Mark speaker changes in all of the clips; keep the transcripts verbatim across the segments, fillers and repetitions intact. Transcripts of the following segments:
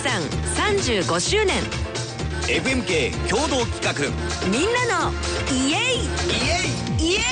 Speaker 1: さんさんじゅうごしゅうねん
Speaker 2: エフエムケー 共同企画、
Speaker 1: みんなのイエイ
Speaker 2: イエ
Speaker 1: イエ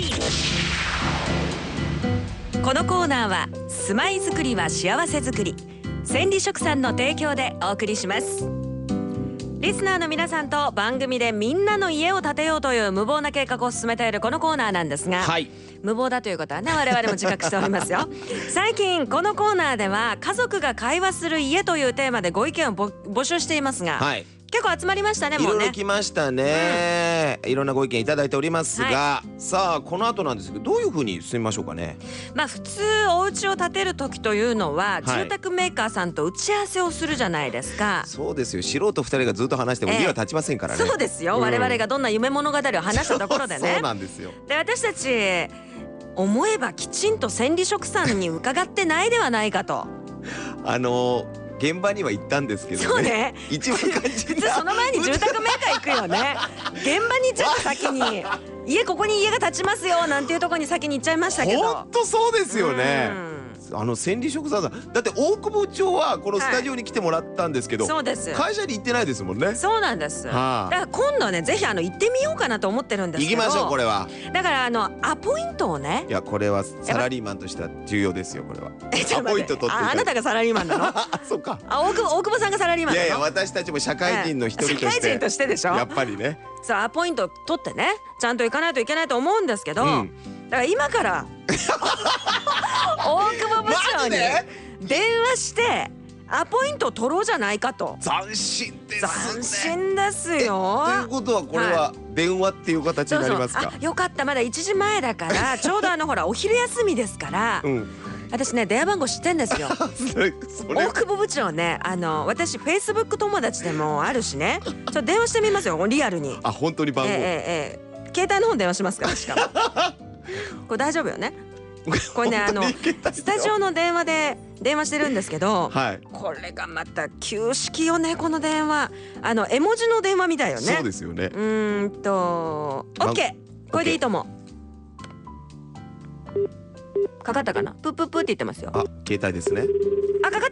Speaker 1: イ。このコーナーは住まいづくりは幸せづくり、千里食産の提供でお送りします。リスナーの皆さんと番組でみんなの家を建てようという無謀な計画を進めているこのコーナーなんですが、
Speaker 2: はい、
Speaker 1: 無謀だということはね、我々も自覚しておりますよ。最近このコーナーでは家族が会話する家というテーマでご意見を募集していますが、はい、結構集まりましたね。もうね、
Speaker 2: いろいろ来ましたね、うん、いろんなご意見いただいておりますが、はい、さあこの後なんですけど、どういう風に進みましょうかね。
Speaker 1: まあ普通お家を建てる時というのは、はい、住宅メーカーさんと打ち合わせをするじゃないですか。
Speaker 2: そうですよ、素人ふたりがずっと話しても家は建ちませんからね、
Speaker 1: えー、そうですよ、うん、我々がどんな夢物語を話したところでね
Speaker 2: そうなんですよ。
Speaker 1: で、私たち思えばきちんと千里食産に伺ってないではないかと
Speaker 2: あのー現場には行ったんですけどね。そうね。一番肝心な。
Speaker 1: 普通その前に住宅メーカー行くよね。現場にちょっと先に家ここに家が建ちますよなんていうところに先に行っちゃいましたけど。
Speaker 2: 本当そうですよね。あの千里食産さんだって大久保町はこのスタジオに来てもらったんですけど、はい、そうです。会社に行ってないですもんね。
Speaker 1: そうなんです、はあ、だから今度ねぜひあの行ってみようかなと思ってるんですけど。
Speaker 2: 行きましょう。これは
Speaker 1: だからあのアポイントをね、
Speaker 2: いやこれはサラリーマンとしては重要ですよ。これはアポイント取っていただいて。
Speaker 1: あ, あなたがサラリーマンなの？あ
Speaker 2: そうか。
Speaker 1: あ、大久保、大久保さんがサラリーマンなの？
Speaker 2: いやいや、私たちも社会人の一人として、
Speaker 1: 社会人としてでしょ、
Speaker 2: やっぱりね。
Speaker 1: そう、アポイント取ってねちゃんと行かないといけないと思うんですけど、うん、だから今から大久保部長に電話してアポイントを取ろうじゃないかと。
Speaker 2: 斬新ですね。
Speaker 1: 斬新ですよ。
Speaker 2: ということはこれは電話っていう形になりますか？
Speaker 1: そうそう、あ、よかった、まだいちじまえだからちょうどあのほらお昼休みですから、うん、私ね電話番号知ってんですよ。大久保部長ね、あの私フェイスブック友達でもあるしね、ちょっと電話してみますよ、リアルに。
Speaker 2: あ、本当に番号、えー
Speaker 1: えーえー、携帯の方に電話しますから。しかもこれ大丈夫よね。これね、あのスタジオの電話で電話してるんですけど、はい、これがまた旧式よね、この電話。あの絵文字の電話みたいよね。
Speaker 2: そうですよね。
Speaker 1: うーんと OK、 これでいいと思う。かかったかな。プップップって言ってますよ。
Speaker 2: あ、携帯ですね。
Speaker 1: あ、かかった。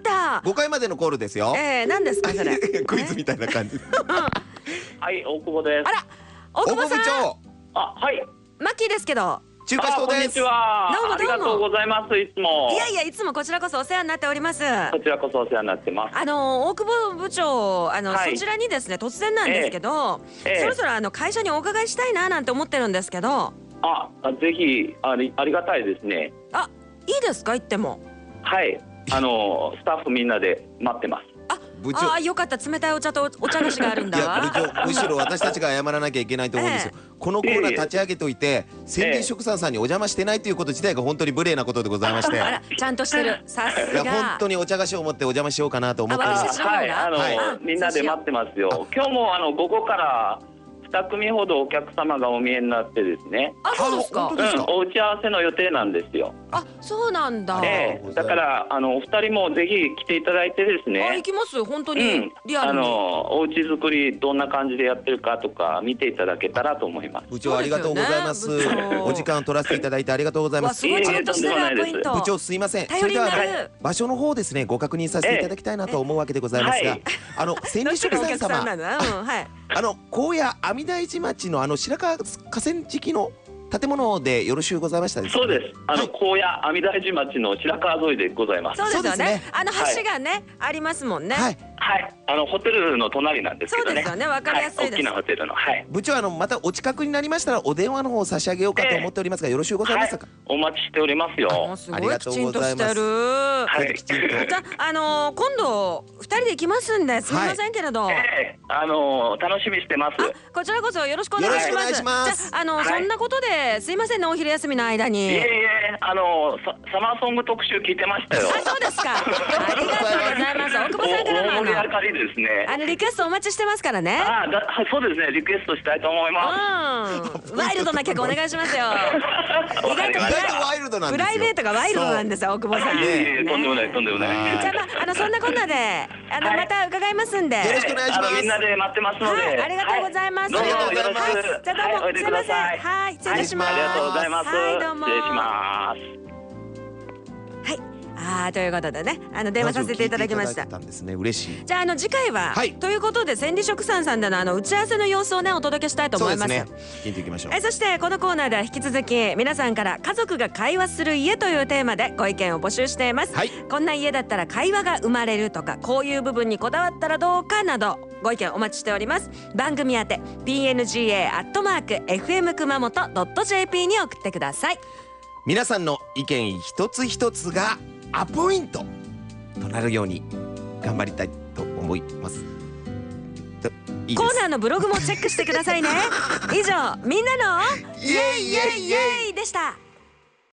Speaker 2: ごかいまでのコールですよ。
Speaker 1: えー、何ですかそれ。
Speaker 2: クイズみたいな感じ。
Speaker 3: はい、大久保です。
Speaker 1: あら、大久保さん。
Speaker 3: あ、はい。
Speaker 1: マッキーですけど。
Speaker 2: 中華そうです。
Speaker 3: こんにちは。
Speaker 1: どうもどうも。
Speaker 3: ありがとうございます。いつも。
Speaker 1: いやいや、いつもこちらこそお世話になっております。
Speaker 3: こちらこそお世話になってます。
Speaker 1: あの大久保部長、あの、はい、そちらにですね突然なんですけど、えーえー、そろそろあの会社にお伺いしたいななんて思ってるんですけど。
Speaker 3: あ、ぜひありありがたいですね。
Speaker 1: あ、いいですか言っても。
Speaker 3: はい。あのスタッフみんなで待ってます。
Speaker 1: あ、部長、あ、よかった、冷たいお茶とお茶菓子があるんだわ。
Speaker 2: いや部長、むしろ私たちが謝らなきゃいけないと思うんですよ。ええ、このコーナー立ち上げといて、千里食産さんにお邪魔してないということ自体が本当に無礼なことでございまして。
Speaker 1: あら、ちゃんとしてる。さすが。
Speaker 2: いや本当にお茶菓子を持ってお邪魔しようかなと思っております。
Speaker 3: はい、あの、はい、みんなで待ってますよ。今日もあの午後からに組ほどお客様がお見えになってですね。
Speaker 1: あ、そうですか。
Speaker 3: うん、お打ち合わせの予定なんですよ。
Speaker 1: あ、そうなんだ。
Speaker 3: えー、だからあのお二人もぜひ来ていただいてですね。
Speaker 1: あ、行きます本当に、うん、リアルに。
Speaker 3: あのお家作りどんな感じでやってるかとか見ていただけたらと思います。
Speaker 2: 部長ありがとうございます。お時間を取らせていただいてありがとうございます。
Speaker 1: すごいちゃんとしてるポイント。
Speaker 2: 部長すいません。それでは場所の方ですねご確認させていただきたいなと思うわけでございますが、あの千里食産様、あの高野阿弥陀寺町のあの白川河川敷の建物でよろしゅうございましたですか？
Speaker 3: そうです。あの高野阿弥陀寺町の白川沿いでございます。
Speaker 1: そうですよね。あの橋がねありますもんね。
Speaker 3: はい。はい。あのホテルの隣なんですけどね。
Speaker 1: そうですよね。わかりやすいです。
Speaker 3: 大きなホテルの。はい。
Speaker 2: 部長あのまたお近くになりましたらお電話の方を差し上げようかと思っておりますがよろしゅうございますか？
Speaker 3: お待ちしておりますよ。
Speaker 1: すごいきちんとしてる。はい。じゃあの今度二人で行きますんですみませんけれど。
Speaker 3: あの楽しみしてます。
Speaker 1: こちらこそよろしくお願いします。じゃああのそんなことですいませんねお昼休みの間に。
Speaker 3: いえいえ、あのサマーソング特集聞いてましたよ。
Speaker 1: あ、そうですか。ありがとうございます。大久保さんからも
Speaker 3: 盛り上がりですね。
Speaker 1: あのリクエストお待ちしてますからね。
Speaker 3: あ、そうですね。リクエストしたいと思います。
Speaker 1: うん。ワイルドな曲お願いしますよ。
Speaker 2: 意外とワイルドなんですよ。
Speaker 1: プライベートがワイルドなんですよ大久保さん。
Speaker 3: いえいえ、とんでもないとんでもない。
Speaker 1: じゃあまああのそんなこんなであのまた伺いますんで。
Speaker 2: よろしくお願いします。
Speaker 3: みんなで待ってますので。
Speaker 1: ありがとうございます。
Speaker 3: どうぞよろしく。
Speaker 1: じゃあどうもすみません。はい、失礼します。
Speaker 3: ありがとうございます。
Speaker 1: はい、どうも。
Speaker 3: 失礼します。
Speaker 1: はい、 ああということでね、あの電話させていただきました。
Speaker 2: たんですね、嬉しい。
Speaker 1: じゃああの次回は、
Speaker 2: はい、
Speaker 1: ということで千里食産さんでのあの打ち合わせの様子をねお届けしたいと思います。
Speaker 2: そうですね、聞いていきましょう。
Speaker 1: えそしてこのコーナーでは引き続き皆さんから家族が会話する家というテーマでご意見を募集しています。
Speaker 2: はい、
Speaker 1: こんな家だったら会話が生まれるとか、こういう部分にこだわったらどうかなどご意見お待ちしております。番組宛て ピーエヌジーエー アットマーク エフエム 熊本 ドット ジェーピー に送ってください。
Speaker 2: 皆さんの意見一つ一つがアポイントとなるように頑張りたいと思います。いい
Speaker 1: コーナーのブログもチェックしてくださいね。以上、みんなの
Speaker 2: イエイイエイイエイ
Speaker 1: でした。